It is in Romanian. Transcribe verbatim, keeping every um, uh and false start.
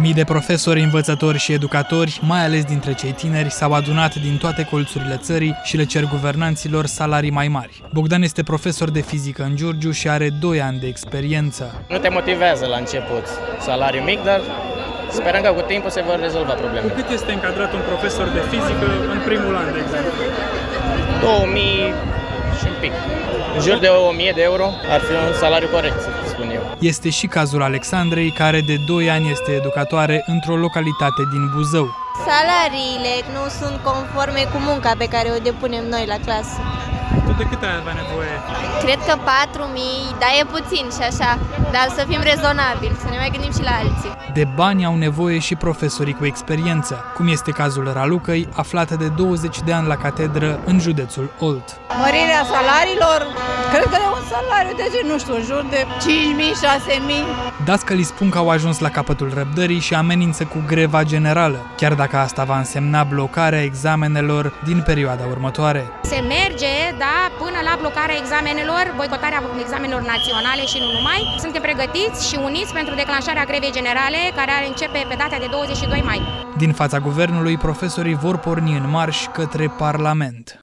Mii de profesori, învățători și educatori, mai ales dintre cei tineri, s-au adunat din toate colțurile țării și le cer guvernanților salarii mai mari. Bogdan este profesor de fizică în Giurgiu și are doi ani de experiență. Nu te motivează la început salariul mic, dar sperăm că cu timpul se vor rezolva problemele. Cu cât este încadrat un profesor de fizică în primul an, de exemplu? două mii și un pic. În jur de o mie de euro ar fi un salariu corect, spun eu. Este și cazul Alexandrei, care de doi ani este educatoare într-o localitate din Buzău. Salariile nu sunt conforme cu munca pe care o depunem noi la clasă. Tu de cât ai avea nevoie? Cred că patru mii, dar e puțin și așa, dar să fim rezonabili, să ne mai gândim și la alții. De bani au nevoie și profesorii cu experiență, cum este cazul Ralucăi, aflată de douăzeci de ani la catedră în județul Olt. Mărirea salariilor, cred că e un salariu de, nu știu, în jur de cinci mii, șase mii. Dascălii spun că au ajuns la capătul răbdării și amenință cu greva generală, chiar dacă asta va însemna blocarea examenelor din perioada următoare. Se merge, da, până la blocarea examenelor, boicotarea examenelor naționale și nu numai. Suntem pregătiți și uniți pentru declanșarea grevei generale, care ar începe pe data de douăzeci și doi mai. Din fața guvernului, profesorii vor porni în marș către Parlament.